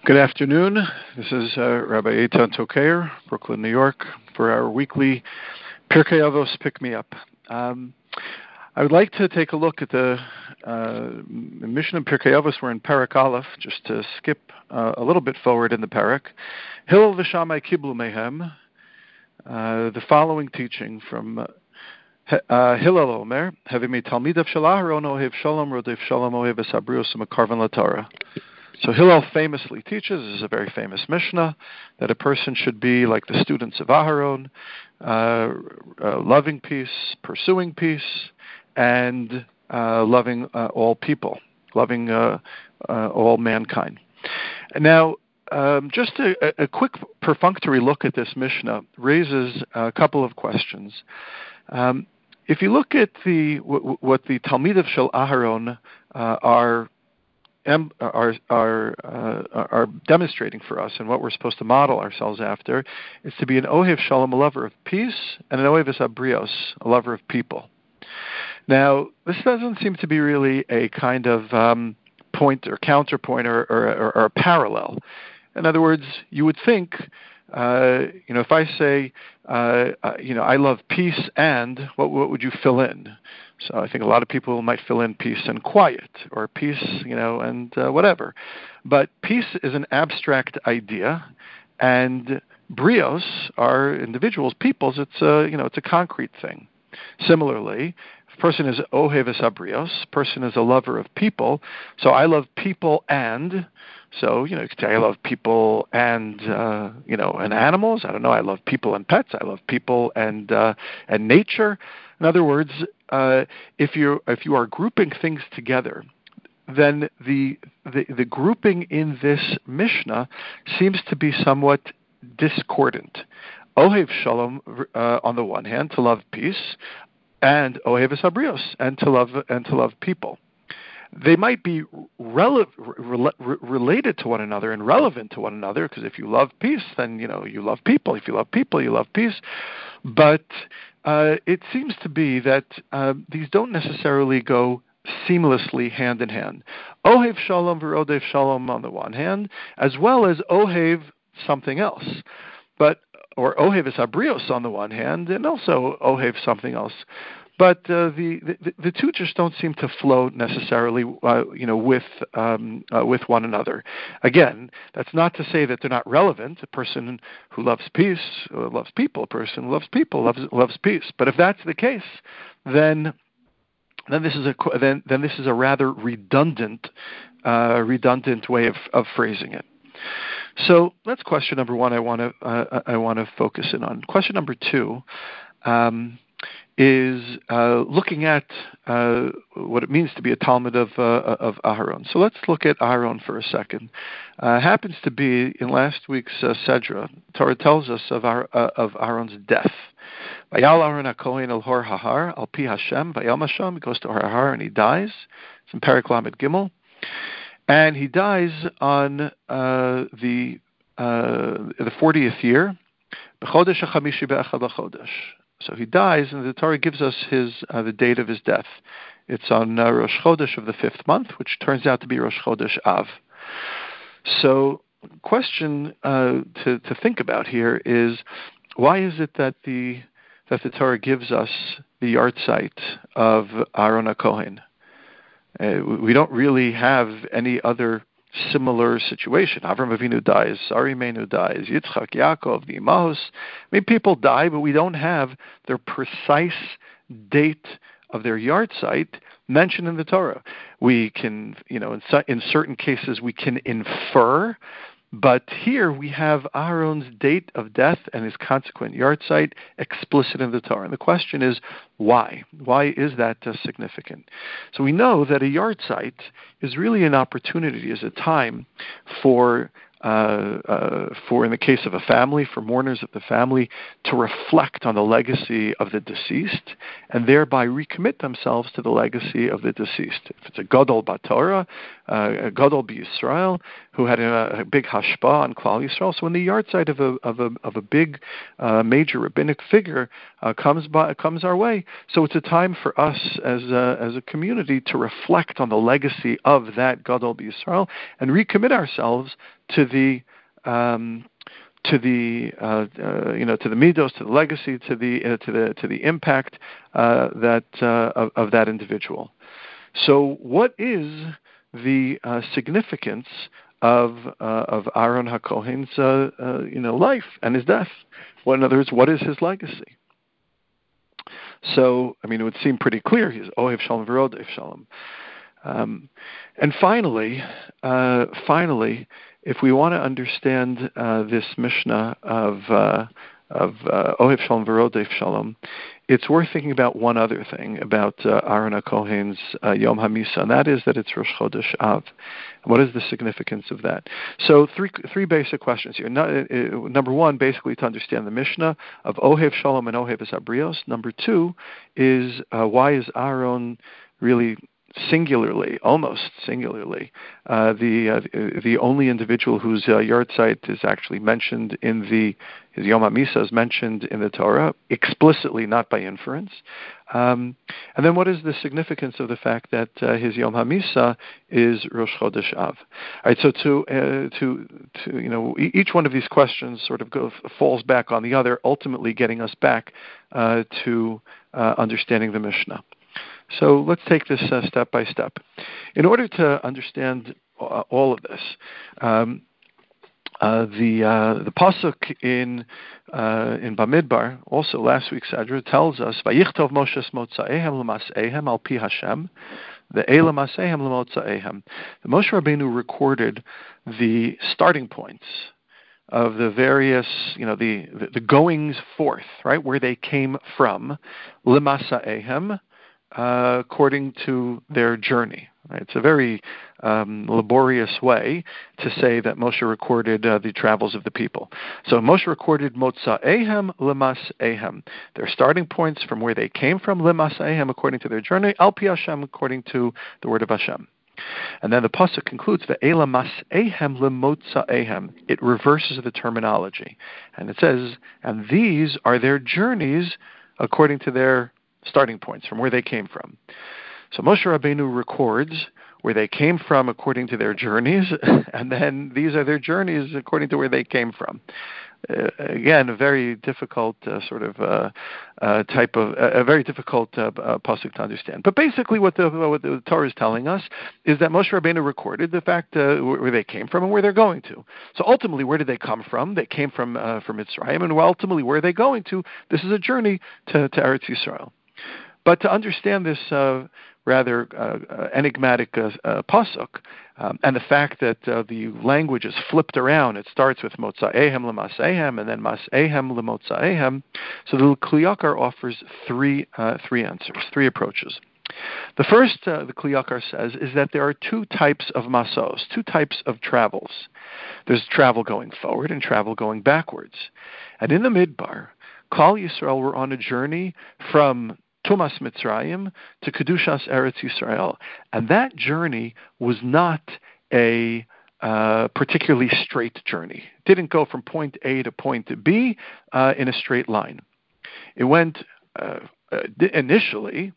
Good afternoon. This is Rabbi Eitan Tokayer, Brooklyn, New York, for our weekly Pirkei Avos Pick Me Up. I would like to take a look at the Mishnah in Pirkei Avos. We're in Parak Aleph, just to skip a little bit forward in the Parak. Hillel v'Shammai kiblu mehem. The following teaching from Hillel Omer, Havimi Talmidav Shel Aharon Ohev Shalom Rodef Shalom Ohev Esabrios U'Mekarvan LaTorah. So Hillel famously teaches, this is a very famous Mishnah, that a person should be like the students of Aharon, loving peace, pursuing peace, and loving all people, loving all mankind. Now, just a quick perfunctory look at this Mishnah raises a couple of questions. If you look at what the Talmidav Shel Aharon are demonstrating for us, and what we're supposed to model ourselves after, is to be an Ohev Shalom, a lover of peace, and an Ohev Esabrios, a lover of people. Now, this doesn't seem to be really a kind of point or counterpoint or a parallel. In other words, you would think, if I say, I love peace, and what would you fill in? So I think a lot of people might fill in peace and quiet, or peace, and whatever. But peace is an abstract idea, and brios are individuals, peoples. It's a concrete thing. Similarly, if a person is ohev esabrios, person is a lover of people. So I love people and. So, you could say I love people and, and animals. I don't know. I love people and pets. I love people and nature. In other words, if you are grouping things together, then the grouping in this Mishnah seems to be somewhat discordant. Ohev Shalom on the one hand, to love peace, and Ohev Esabrios, and to love people. They might be related to one another and relevant to one another, because if you love peace, then you love people. If you love people, you love peace. But it seems to be that these don't necessarily go seamlessly hand in hand. Ohev Shalom v'Odev Shalom on the one hand, as well as Ohev something else, or Ohev Esabrios on the one hand, and also Ohev something else. But the two just don't seem to flow necessarily, with one another. Again, that's not to say that they're not relevant. A person who loves peace loves people. A person who loves people loves peace. But if that's the case, then this is a rather redundant way of phrasing it. So that's question number one. I want to focus in on. Question number two. Is looking at what it means to be a Talmud of Aharon. So let's look at Aharon for a second. Happens to be in last week's Sedra, Torah tells us of Aharon's death. Vayal Aharon HaKohen el Hor Hahar al Pi Hashem Vayal Masham. He goes to Hor Hahar and he dies. It's in Parak Lamed Gimel, and he dies on the 40th year. B'chodesh HaChamishi be'echad l'chodesh. So he dies, and the Torah gives us the date of his death. It's on Rosh Chodesh of the 5th month, which turns out to be Rosh Chodesh Av. So, question to think about here is, why is it that the Torah gives us the yahrzeit of Aaron HaKohen? We don't really have any other similar situation. Avram Avinu dies, Sari Menu dies, Yitzchak, Yaakov, the Imahos. People die, but we don't have their precise date of their yahrzeit mentioned in the Torah. We can, in certain cases, we can infer, but here we have Aaron's date of death and his consequent yahrzeit explicit in the Torah. And the question is, why? Why is that significant? So we know that a yahrzeit is really an opportunity, is a time for in the case of a family, for mourners of the family, to reflect on the legacy of the deceased and thereby recommit themselves to the legacy of the deceased. If it's a Gadol Batorah, a Gadol B'Yisrael, who had a big hashpah on Klal Yisrael, so when the yahrzeit of a big major rabbinic figure comes our way, so it's a time for us as a community to reflect on the legacy of that Gadol B'Yisrael and recommit ourselves to the to the to the midos, to the legacy, to the impact that of that individual. So, what is the significance of Aaron HaKohen's life and his death? Well, in other words, what is his legacy? So, it would seem pretty clear. He's Ohev Shalom V'Rodev Shalom. And finally, if we want to understand this Mishnah of Ohev Shalom V'Rodev Shalom, it's worth thinking about one other thing about Aaron HaKohen's Yom HaMisa, and that is that it's Rosh Chodesh Av. What is the significance of that? So three basic questions here. Number one, basically to understand the Mishnah of Ohev Shalom and Ohev Abrios. Number two is why is Aaron really almost singularly, the only individual whose yahrzeit is actually mentioned in his Yom HaMisa is mentioned in the Torah, explicitly, not by inference. And then what is the significance of the fact that his Yom HaMisa is Rosh Chodesh Av? All right, so to each one of these questions sort of falls back on the other, ultimately getting us back to understanding the Mishnah. So let's take this step by step. In order to understand all of this, the pasuk in Bamidbar, also last week's Sadra, tells us, "Vayichtov Moshe motza'ehem l'mas'ehem al pi Hashem, ve'ela mas'ehem l'motza'ehem." The Moshe Rabbeinu recorded the starting points of the various, the goings forth, right, where they came from, l'masa'ehem, according to their journey. Right? It's a very laborious way to say that Moshe recorded the travels of the people. So Moshe recorded Motza'ehem L'mas'ehem, their starting points from where they came from, L'mas'ehem, according to their journey, Al Pi Hashem, according to the word of Hashem. And then the pasuk concludes, Ve'ela mas'ehem L'motza'ehem. It reverses the terminology. And it says, and these are their journeys according to their starting points, from where they came from. So Moshe Rabbeinu records where they came from according to their journeys, and then these are their journeys according to where they came from. Again, a very difficult very difficult pasuk to understand. But basically, what the Torah is telling us is that Moshe Rabbeinu recorded the fact where they came from and where they're going to. So ultimately, where did they come from? They came from Mitzrayim, and ultimately, where are they going to? This is a journey to Eretz Yisrael. But to understand this rather enigmatic pasuk, and the fact that the language is flipped around, it starts with Motza'ehem L'mas'ehem and then Mas'ehem L'motza'ehem. So the Kli Yakar offers three answers, three approaches. The first, the Kli Yakar says, is that there are two types of masos, two types of travels. There's travel going forward and travel going backwards. And in the Midbar, Klal Yisrael were on a journey from Tumas Mitzrayim to Kedushas Eretz Yisrael. And that journey was not a particularly straight journey. It didn't go from point A to point B in a straight line. It went initially,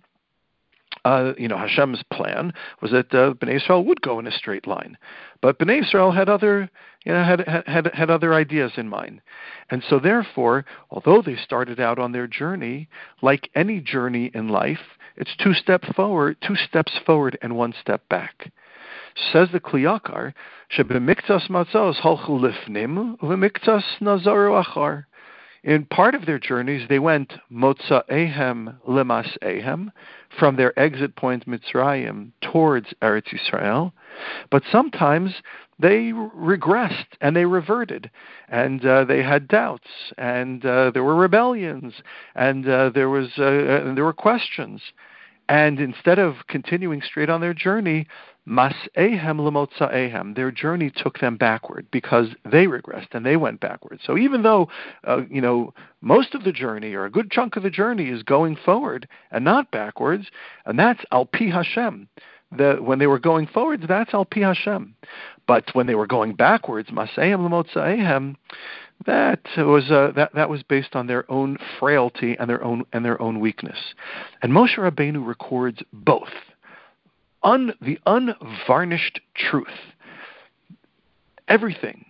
Hashem's plan was that Bnei Israel would go in a straight line, but Bnei Israel had other, had other ideas in mind, and so therefore, although they started out on their journey, like any journey in life, it's two steps forward, and one step back. Says the Kli Yakar, "Shebemiktas matzos halchu lifnim, u'bemiktas nazaru achar." In part of their journeys, they went Motza'ehem L'mas'ehem, from their exit point Mitzrayim towards Eretz Yisrael, but sometimes they regressed and they reverted, and they had doubts, and there were rebellions, and there were questions, and instead of continuing straight on their journey, Mas'ehem L'motza'ehem, their journey took them backward because they regressed and they went backwards. So even though, most of the journey or a good chunk of the journey is going forward and not backwards, and that's Al Pi Hashem. When they were going forwards, that's Al Pi Hashem. But when they were going backwards, Mas'ehem L'motza'ehem, that was based on their own frailty and their own weakness. And Moshe Rabbeinu records both. The unvarnished truth. Everything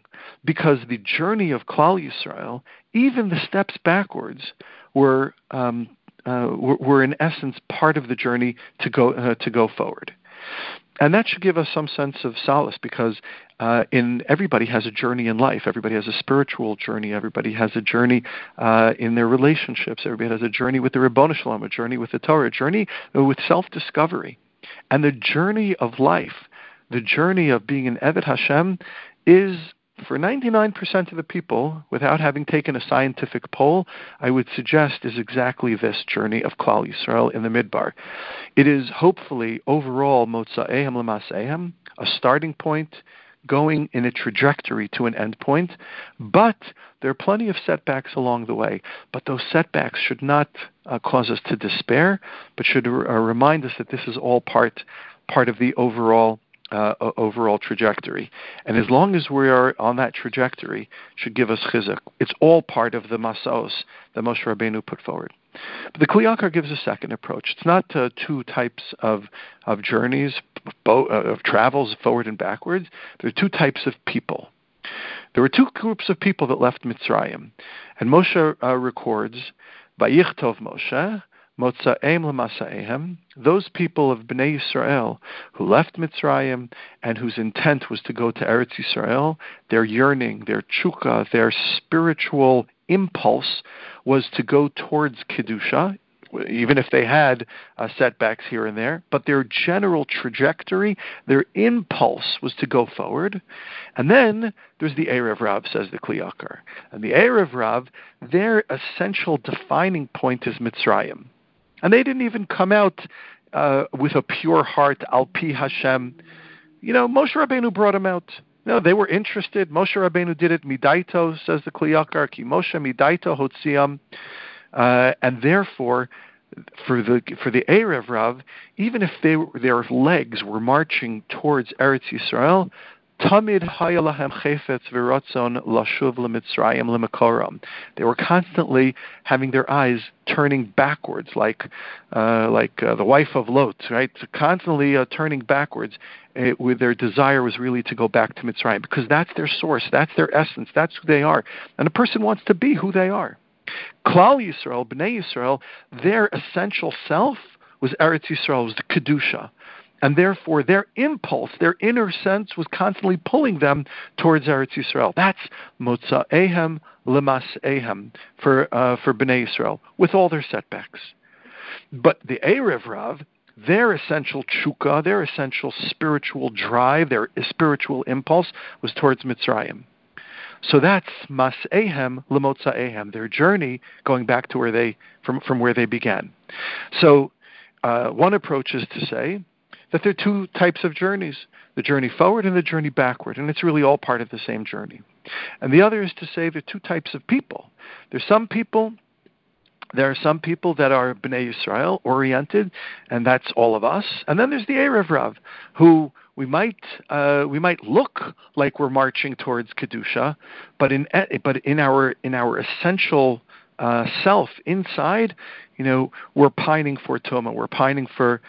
because the journey of Klal Yisrael, even the steps backwards, were in essence part of the journey to go forward. And that should give us some sense of solace, because everybody has a journey in life. Everybody has a spiritual journey. Everybody has a journey in their relationships. Everybody has a journey with the Ribono Shel Olam, a journey with the Torah, a journey with self-discovery. And the journey of life, the journey of being an Eved Hashem, is, for 99% of the people, without having taken a scientific poll, I would suggest is exactly this journey of Klal Yisrael in the Midbar. It is hopefully overall Motza'ehem L'Mas'ehem, a starting point going in a trajectory to an end point, but there are plenty of setbacks along the way. But those setbacks should not cause us to despair, but should remind us that this is all part of the overall trajectory. And as long as we are on that trajectory, should give us chizuk. It's all part of the masos that Moshe Rabbeinu put forward. But the Kli Yakar gives a second approach. It's not two types of journeys, of travels forward and backwards. There are two types of people. There were two groups of people that left Mitzrayim. And Moshe records, Vayichtov Moshe, Motza'eim L'Masa'ehem, those people of Bnei Yisrael who left Mitzrayim and whose intent was to go to Eretz Yisrael, their yearning, their tshuka, their spiritual impulse was to go towards Kedusha, even if they had setbacks here and there, but their general trajectory, their impulse was to go forward. And then there's the Erev Rav, says the Kli Yakar. And the Erev Rav, their essential defining point is Mitzrayim. And they didn't even come out with a pure heart, Al Pi Hashem. Moshe Rabbeinu brought them out. No, they were interested. Moshe Rabbeinu did it midaito, says the Kli Yakar, ki Moshe midaito hotziam. And therefore, for the Erev Rav, even if their legs were marching towards Eretz Yisrael, Tamid haya lahem chefetz v'ratzon lashuv leMitzrayim leMekoram. They were constantly having their eyes turning backwards, like the wife of Lot, right? Constantly turning backwards. With their desire was really to go back to Mitzrayim, because that's their source, that's their essence, that's who they are, and a person wants to be who they are. Klal Yisrael, Bnei Yisrael, their essential self was Eretz Yisrael, was the Kedusha. And therefore, their impulse, their inner sense was constantly pulling them towards Eretz Yisrael. That's Motza'ehem L'Mas'ehem for Bnei Yisrael, with all their setbacks. But the Erev Rav, their essential tshuka, their essential spiritual drive, their spiritual impulse was towards Mitzrayim. So that's Mas'ehem L'Motza'ehem, their journey going back to from where they began. So one approach is to say that there are two types of journeys, the journey forward and the journey backward, and it's really all part of the same journey. And the other is to say there are two types of people. There are some people that are Bnei Yisrael oriented, and that's all of us. And then there's the Erev Rav, who we might look like we're marching towards Kedusha, but in our essential self inside, we're pining for Tuma. We're pining for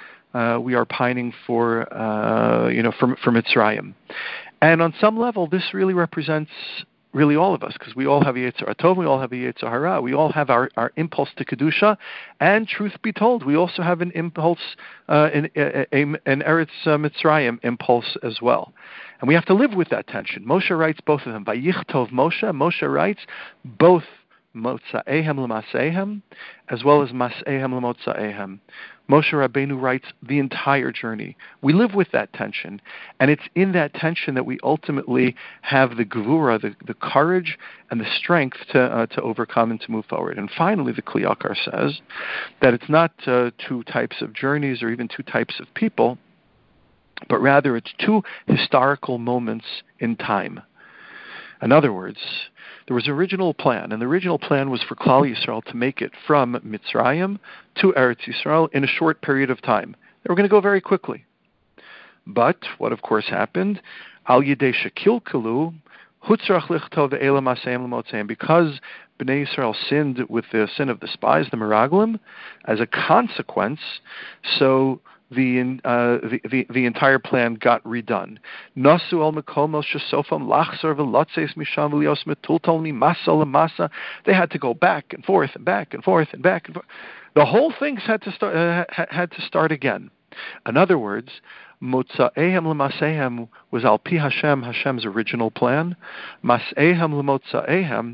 Mitzrayim. And on some level, this really represents all of us, because we all have a Yetzer Tov, we all have a Yetzer Hara, we all have our impulse to Kedusha, and truth be told, we also have an impulse, an Eretz Mitzrayim impulse as well. And we have to live with that tension. Moshe writes both of them. Vayichtov Moshe writes both Motza'ehem L'Mas'ehem as well as Mas'ehem L'Motza'ehem. Moshe Rabbeinu writes the entire journey. We live with that tension, and it's in that tension that we ultimately have the gevura, the courage and the strength to overcome and to move forward. And finally, the Kli Yakar says that it's not two types of journeys or even two types of people, but rather it's two historical moments in time. In other words, there was an original plan, and the original plan was for Klal Yisrael to make it from Mitzrayim to Eretz Yisrael in a short period of time. They were going to go very quickly. But what, of course, happened? Al Yidei Shekilkelu Hutzrach Lichtov Ve'ela Masayim L'Motzeim. Because Bnei Yisrael sinned with the sin of the spies, the Meraglim, as a consequence, so the entire plan got redone. Nasu al mekomos shesofam lachzor v'lotzeis misham v'lios metultol mimasa lemasa. They had to go back and forth and back and forth and back and forth. The whole thing had to start again. In other words, Motza'ehem l'masehem was al pi Hashem, Hashem's original plan. Mas'ehem l'motza'ehem,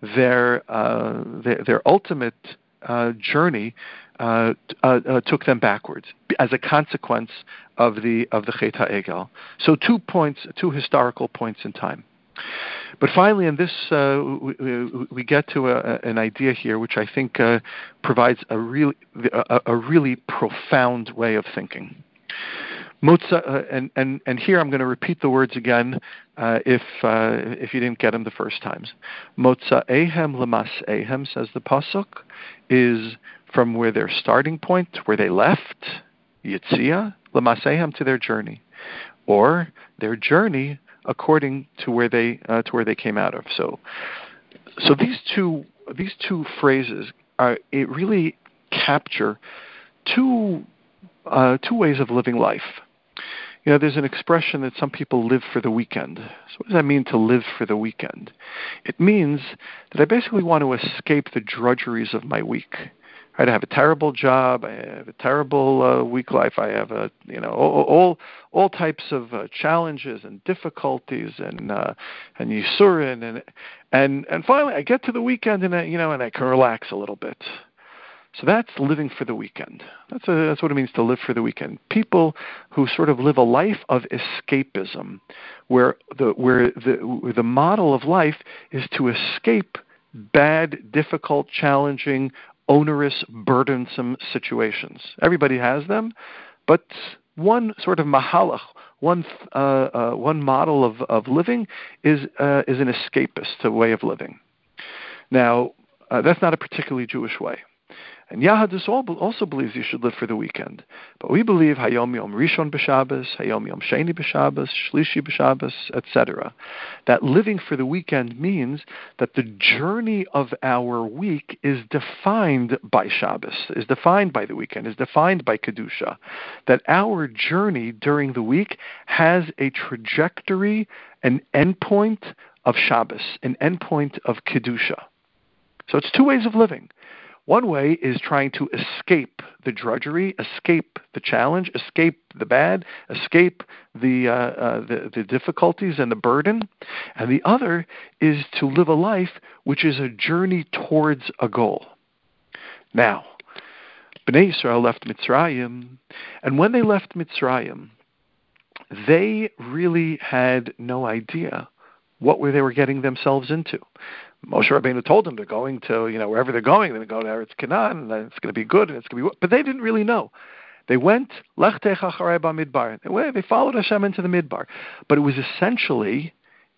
their ultimate journey took them backwards as a consequence of the Chet HaEgel. So 2 historical points in time. But finally, in this, we get to an idea here, which I think provides a really profound way of thinking. And here I'm going to repeat the words again, if you didn't get them the first times. Motza'ehem l'mas'ehem, says the pasuk, is from where their starting point, where they left, Yitzia, l'mas'ehem, to their journey, or their journey according to where they came out of. So these two phrases really capture two ways of living life. You know, there's an expression that some people live for the weekend. So what does that mean, to live for the weekend? It means that I basically want to escape the drudgeries of my week. Right? I have a terrible job. I have a terrible week life. I have all types of challenges and difficulties and yisurin and finally I get to the weekend and I can relax a little bit. So that's living for the weekend. That's what it means to live for the weekend. People who sort of live a life of escapism, where the model of life is to escape bad, difficult, challenging, onerous, burdensome situations. Everybody has them, but one sort of mahalach, one model of living is an escapist way of living. Now, that's not a particularly Jewish way. And Yahadus also believes you should live for the weekend. But we believe Hayom Yom Rishon b'Shabbos, Hayom Yom Sheni b'Shabbos, Shlishi b'Shabbos, etc. That living for the weekend means that the journey of our week is defined by Shabbos, is defined by the weekend, is defined by Kedusha. That our journey during the week has a trajectory, an endpoint of Shabbos, an endpoint of Kedusha. So it's 2 ways of living. One way is trying to escape the drudgery, escape the challenge, escape the bad, escape the difficulties and the burden. And the other is to live a life which is a journey towards a goal. Now, Bnei Yisrael left Mitzrayim, and when they left Mitzrayim, they really had no idea what they were getting themselves into. Moshe Rabbeinu told them they're going to, wherever they're going to go to Eretz Canaan, and it's going to be good, and it's going to be. But they didn't really know. They went Lech Tech Acharei Bamidbar. They followed Hashem into the Midbar, but it was essentially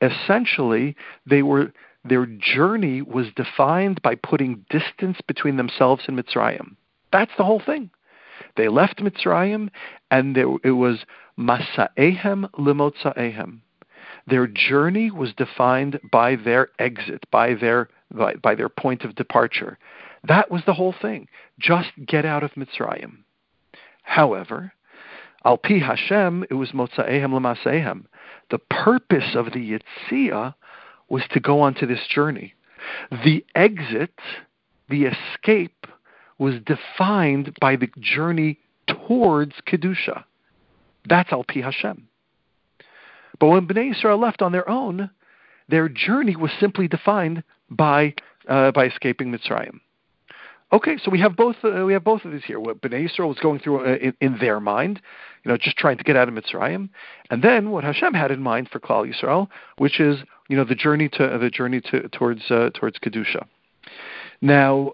their journey was defined by putting distance between themselves and Mitzrayim. That's the whole thing. They left Mitzrayim, and it was Masa'ehem Limotzaehem. Their journey was defined by their exit, by their point of departure. That was the whole thing. Just get out of Mitzrayim. However, al pi Hashem, it was Motza'ehem l'masehem. The purpose of the Yetziah was to go onto this journey. The exit, the escape, was defined by the journey towards Kedusha. That's al pi Hashem. But when Bnei Yisrael left on their own, their journey was simply defined by escaping Mitzrayim. Okay, so we have both of these here. What Bnei Yisrael was going through in their mind, just trying to get out of Mitzrayim, and then what Hashem had in mind for Klal Yisrael, which is the journey towards Kedusha. Now,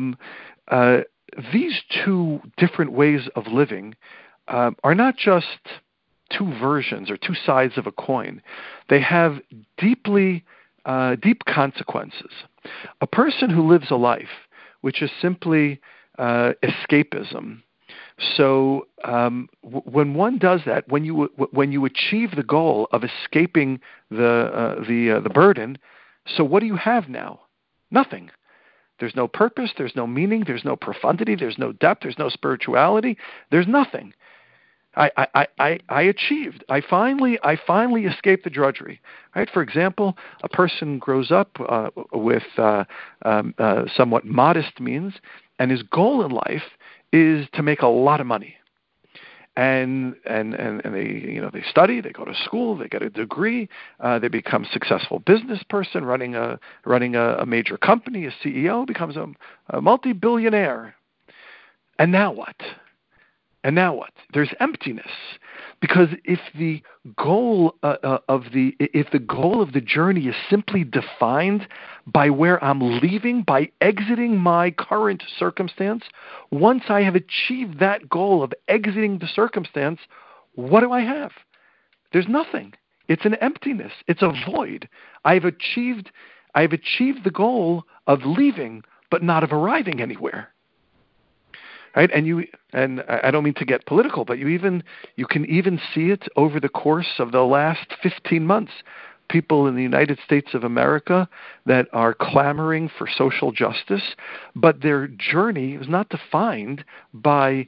these 2 different ways of living are not just 2 versions or 2 sides of a coin. They have deep consequences. A person who lives a life which is simply escapism. So when one does that, when you achieve the goal of escaping the burden, so what do you have now? Nothing. There's no purpose. There's no meaning. There's no profundity. There's no depth. There's no spirituality. There's nothing. I achieved. I finally escaped the drudgery. Right? For example, a person grows up with somewhat modest means, and his goal in life is to make a lot of money. And they study, they go to school, they get a degree, they become a successful business person, running a major company, a CEO, becomes a multi-billionaire. And now what? There's emptiness, because if the goal of the journey is simply defined by where I'm leaving, by exiting my current circumstance, once I have achieved that goal of exiting the circumstance, what do I have? There's nothing. It's an emptiness. It's a void. I've achieved the goal of leaving, but not of arriving anywhere. Right? And I don't mean to get political, but you can even see it over the course of the last 15 months. People in the United States of America that are clamoring for social justice, but their journey is not defined by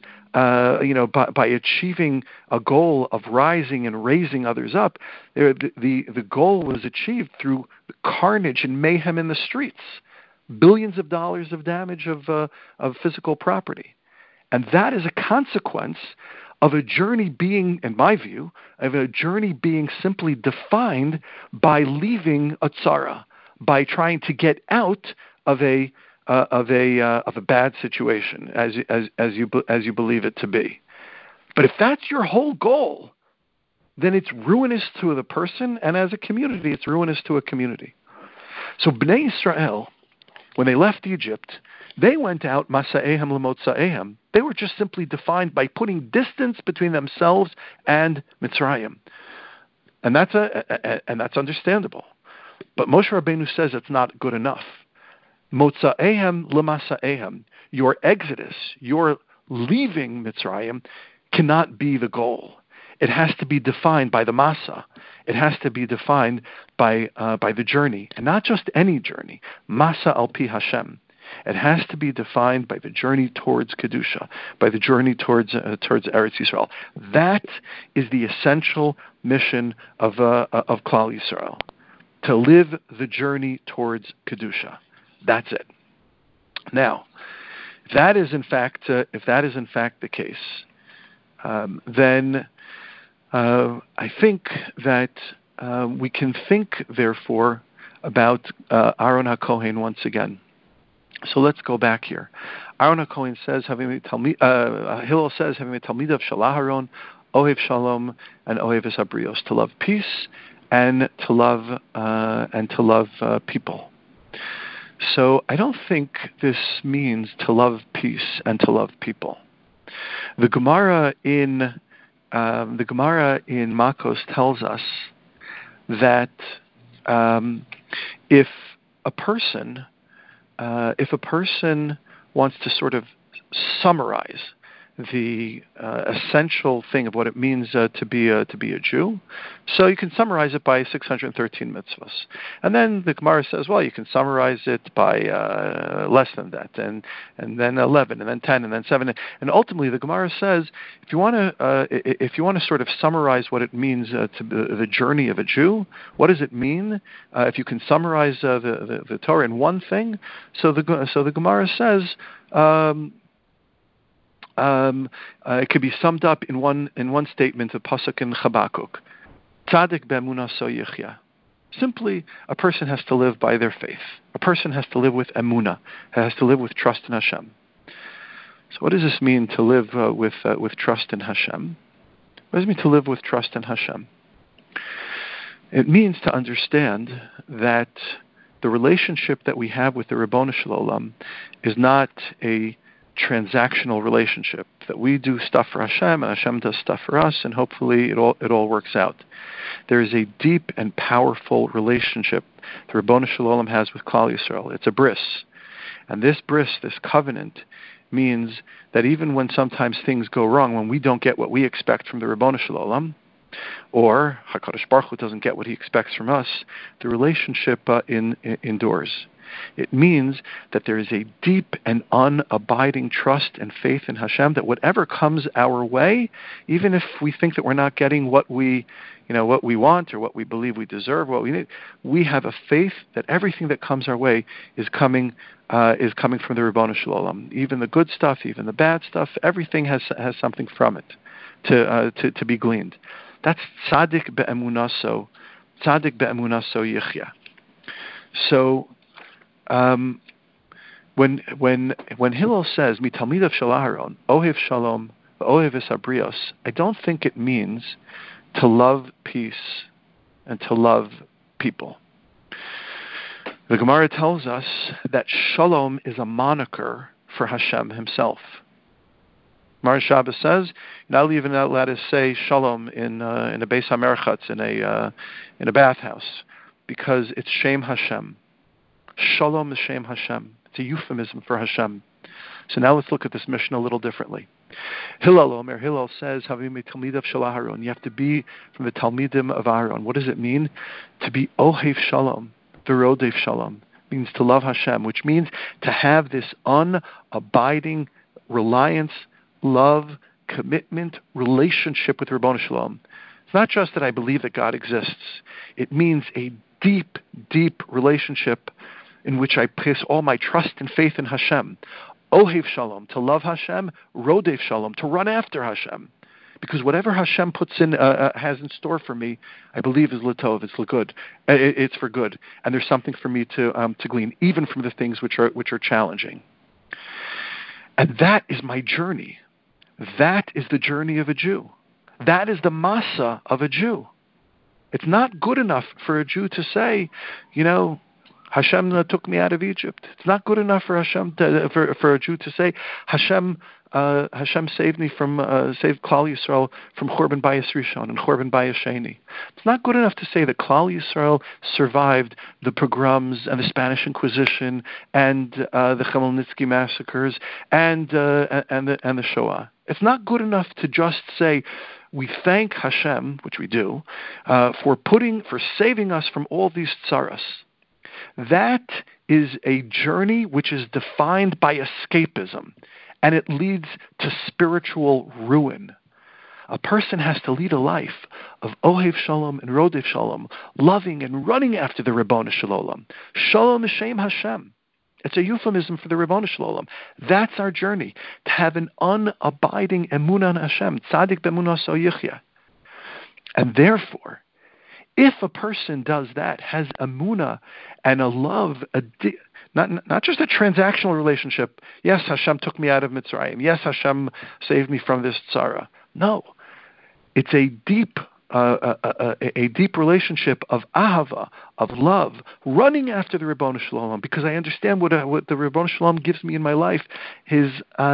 achieving a goal of rising and raising others up. The goal was achieved through carnage and mayhem in the streets, billions of dollars of damage of physical property. And that is a consequence of a journey being, in my view, simply defined by leaving a tzara, by trying to get out of a bad situation, as you believe it to be. But if that's your whole goal, then it's ruinous to the person, and as a community, it's ruinous to a community. So Bnei Israel, when they left Egypt, they went out masa'ehem l'motza'ehem. They were just simply defined by putting distance between themselves and Mitzrayim, and that's understandable. But Moshe Rabbeinu says it's not good enough. Motza'ehem l'masa'ehem. Your exodus, your leaving Mitzrayim, cannot be the goal. It has to be defined by the masa. It has to be defined by the journey, and not just any journey. Masa al pi Hashem. It has to be defined by the journey towards Kedusha, by the journey towards Eretz Yisrael. That is the essential mission of Klal Yisrael, to live the journey towards Kedusha. That's it. Now, if that is in fact the case, then I think that we can think, therefore, about Aaron HaKohen once again. So let's go back here. Aaron HaKohen says, Hillel says, having a Talmidav Shel Aharon, Ohev Shalom, and Ohev Esabrios, to love peace and to love people. So I don't think this means to love peace and to love people. The Gemara in Makos tells us that if a person wants to sort of summarize the essential thing of what it means to be a Jew, so you can summarize it by 613 mitzvahs. And then the Gemara says, well, you can summarize it by less than that, and then 11, and then 10, and then 7, and ultimately the Gemara says, if you want to sort of summarize what it means to the journey of a Jew, what does it mean? If you can summarize the Torah in one thing, so the Gemara says. It could be summed up in one statement of Pasuk in Chabakuk. Tzadik be'emunah so yichya. Simply, a person has to live by their faith. A person has to live with emunah. Has to live with trust in Hashem. So, what does this mean to live with trust in Hashem? What does it mean to live with trust in Hashem? It means to understand that the relationship that we have with the Ribono Shel Olam is not a transactional relationship, that we do stuff for Hashem and Hashem does stuff for us, and hopefully it all works out. There is a deep and powerful relationship the Ribono Shel Olam has with Klal Yisrael. It's a bris, and this bris, this covenant, means that even when sometimes things go wrong, when we don't get what we expect from the Ribono Shel Olam, or HaKadosh Baruch Hu doesn't get what he expects from us, the relationship endures. It means that there is a deep and unabiding trust and faith in Hashem that whatever comes our way, even if we think that we're not getting what we want or what we believe we deserve, what we need, we have a faith that everything that comes our way is coming from the Ribbono Shel Olam. Even the good stuff, even the bad stuff, everything has something from it to be gleaned. That's tzaddik be'emunaso yichya. So when Hillel says mitalmidav shel Aharon ohev shalom ohev es habrios, I don't think it means to love peace and to love people. The Gemara tells us that shalom is a moniker for Hashem himself. Mar Shabbos says you're not even allowed to say shalom in a Beis HaMerchatz, in a bathhouse, because it's Shem Hashem. Shalom is Shem Hashem. It's a euphemism for Hashem. So now let's look at this mission a little differently. Hillel says, Havim Talmidav Shel Aharon. You have to be from the Talmidim of Aharon. What does it mean? To be Ohev Shalom, V'rodev Shalom. It means to love Hashem, which means to have this unabiding reliance, love, commitment, relationship with Ribbono Shel Olam. It's not just that I believe that God exists. It means a deep, deep relationship in which I place all my trust and faith in Hashem. Ohev Shalom, to love Hashem. Rodev Shalom, to run after Hashem. Because whatever Hashem puts in, has in store for me, I believe is L'tov, it's good. It's for good. And there's something for me to glean, even from the things which are challenging. And that is my journey. That is the journey of a Jew. That is the masa of a Jew. It's not good enough for a Jew to say, Hashem took me out of Egypt. It's not good enough for for a Jew to say, Hashem saved me saved Klal Yisrael from Churban Bayis Rishon and Churban Bayis Sheni. It's not good enough to say that Klal Yisrael survived the pogroms and the Spanish Inquisition and the Chmielnitsky massacres and the Shoah. It's not good enough to just say, we thank Hashem, which we do, for saving us from all these tsaras. That is a journey which is defined by escapism, and it leads to spiritual ruin. A person has to lead a life of Ohev Shalom and Rodev Shalom, loving and running after the Ribbono Shel Olam. Shalom is Shem Hashem. It's a euphemism for the Ribbono Shel Olam. That's our journey, to have an unabiding emunah in Hashem, tzaddik be'emunaso yichya. And therefore, if a person does that, has emunah and a love, not just a transactional relationship, yes, Hashem took me out of Mitzrayim, yes, Hashem saved me from this tzara. No, it's a deep relationship of ahava, of love, running after the Ribbono Shel Olam, because I understand what the Ribbono Shel Olam gives me in my life is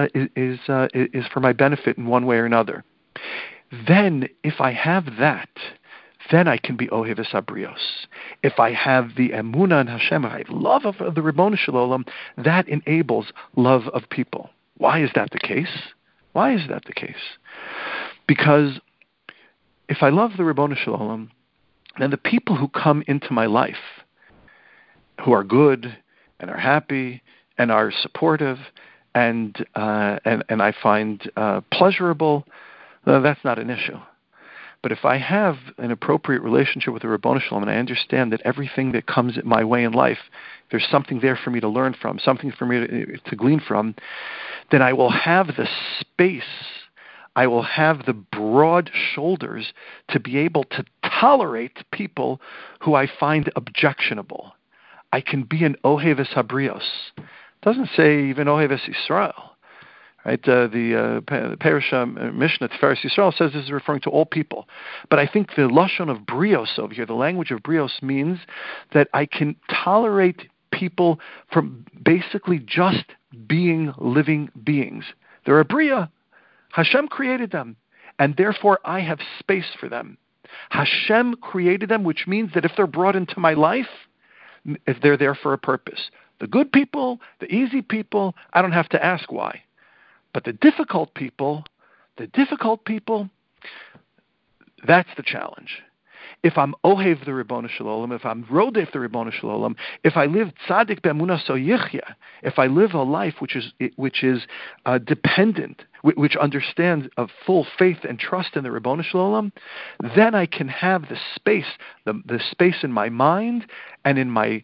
for my benefit in one way or another. Then, if I have that, then I can be Ohev es Habrios. If I have the emunah in Hashem, I have love of the Ribbono Shel Olam, that enables love of people. Why is that the case? Why is that the case? Because if I love the Ribbono Shel Olam, then the people who come into my life, who are good and are happy and are supportive and I find pleasurable, that's not an issue. But if I have an appropriate relationship with the Ribbono Shel Olam, and I understand that everything that comes my way in life, there's something there for me to learn from, something for me to glean from, then I will have the space, I will have the broad shoulders to be able to tolerate people who I find objectionable. I can be an Ohev es Habrios. It doesn't say even Ohev es Yisrael. Right? The Parasha Mishnah Tiferes Yisrael says this is referring to all people. But I think the lashon of brios over here, the language of brios, means that I can tolerate people from basically just being living beings. They're a bria. Hashem created them, and therefore I have space for them. Hashem created them, which means that if they're brought into my life, if they're there for a purpose. The good people, the easy people, I don't have to ask why. But the difficult people, that's the challenge. if I'm Ohev the Ribono Shel Olam, if I'm Rodef the Ribono Shel Olam, if I live Tzadik Be'emunah So Yichya, if I live a life which is dependent, which understands of full faith and trust in the Ribono Shel Olam, then I can have the space in my mind and in my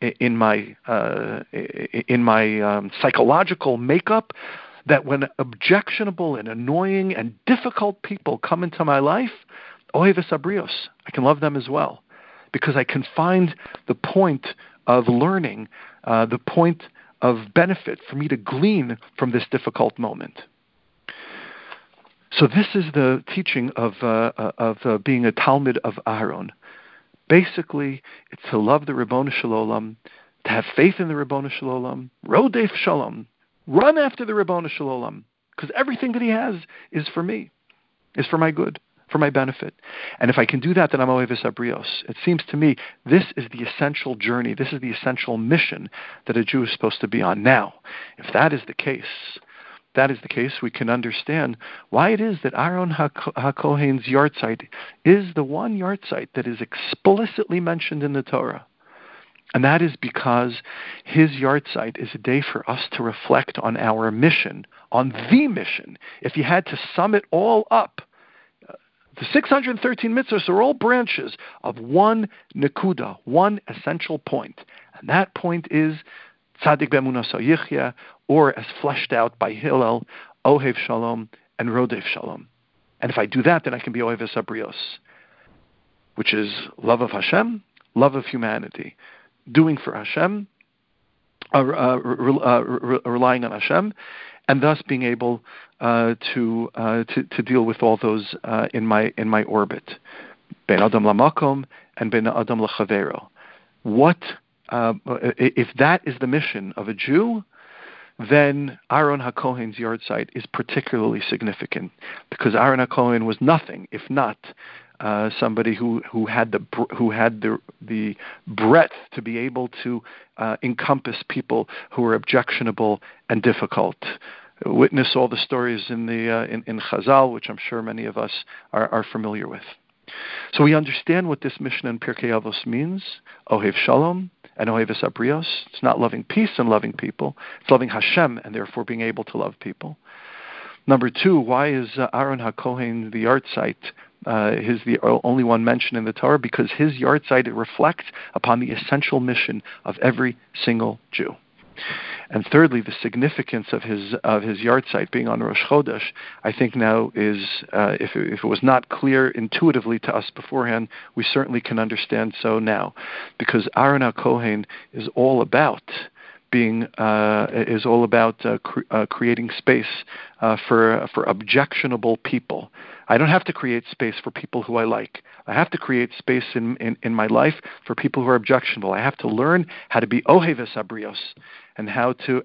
psychological makeup, that when objectionable and annoying and difficult people come into my life, Oheves Abrios, I can love them as well, because I can find the point of learning, the point of benefit for me to glean from this difficult moment. So this is the teaching of being a Talmid of Aharon. Basically, it's to love the Ribono Shel Olam, to have faith in the Ribono Shel Olam, Rodef Shalom, run after the Ribono Shel Olam, because everything that he has is for me, is for my good, for my benefit. And if I can do that, then I'm Oheves Abrios. It seems to me this is the essential journey, this is the essential mission that a Jew is supposed to be on. Now, if that is the case, we can understand why it is that Aaron HaKohen's yahrzeit is the one yahrzeit that is explicitly mentioned in the Torah. And that is because his yahrzeit is a day for us to reflect on our mission, on the mission. If you had to sum it all up, the 613 mitzvahs are all branches of one nekuda, one essential point. And that point is Tzadik Be'emunah So Yichya, or as fleshed out by Hillel, Ohev Shalom and Rodef Shalom. And if I do that, then I can be Oheves Abrios, which is love of Hashem, love of humanity, doing for Hashem, relying on Hashem, and thus being able to deal with all those in my orbit, Ben Adam Lamakom and Ben Adam Lachavero. What if that is the mission of a Jew? Then Aaron HaKohen's yahrzeit is particularly significant, because Aaron HaKohen was nothing if not somebody who had the breadth to be able to encompass people who were objectionable and difficult. Witness all the stories in Chazal, which I'm sure many of us are familiar with. So we understand what this mission in Pirkei Avos means: Ohev Shalom and Oheves Abrios. It's not loving peace and loving people; it's loving Hashem and therefore being able to love people. Number two, why is Aaron HaKohen the yahrzeit? He's the only one mentioned in the Torah, because his yahrzeit reflects upon the essential mission of every single Jew. And thirdly, the significance of his yahrzeit being on Rosh Chodesh, I think now is, if it was not clear intuitively to us beforehand, we certainly can understand so now, because Aaron HaKohen is all about creating space for objectionable people. I don't have to create space for people who I like. I have to create space in my life for people who are objectionable. I have to learn how to be Oheves Abrios, and how to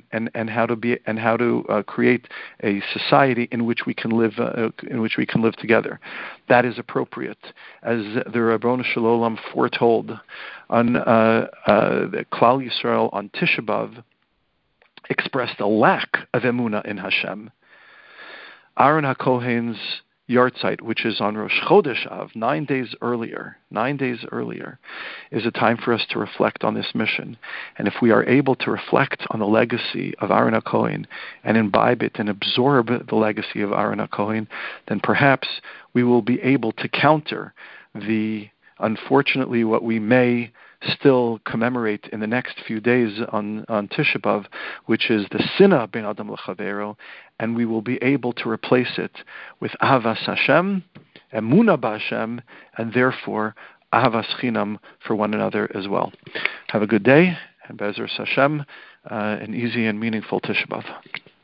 create a society in which we can live together. That is appropriate, as the Ribono Shel Olam foretold on the Klal Yisrael on Tisha B'Av expressed a lack of emunah in Hashem. Aaron HaKohen's yahrzeit, which is on Rosh Chodesh Av, 9 days earlier, is a time for us to reflect on this mission. And if we are able to reflect on the legacy of Aaron HaKohen and imbibe it and absorb the legacy of Aaron HaKohen, then perhaps we will be able to counter unfortunately, what we may still commemorate in the next few days on Tisha B'Av, which is the Sinah Ben Adam L'Chavero, and we will be able to replace it with Ahavas Hashem, Emunah B'Hashem, and therefore Ahavas Chinam for one another as well. Have a good day, and Be'ezus Hashem, an easy and meaningful Tisha B'Av.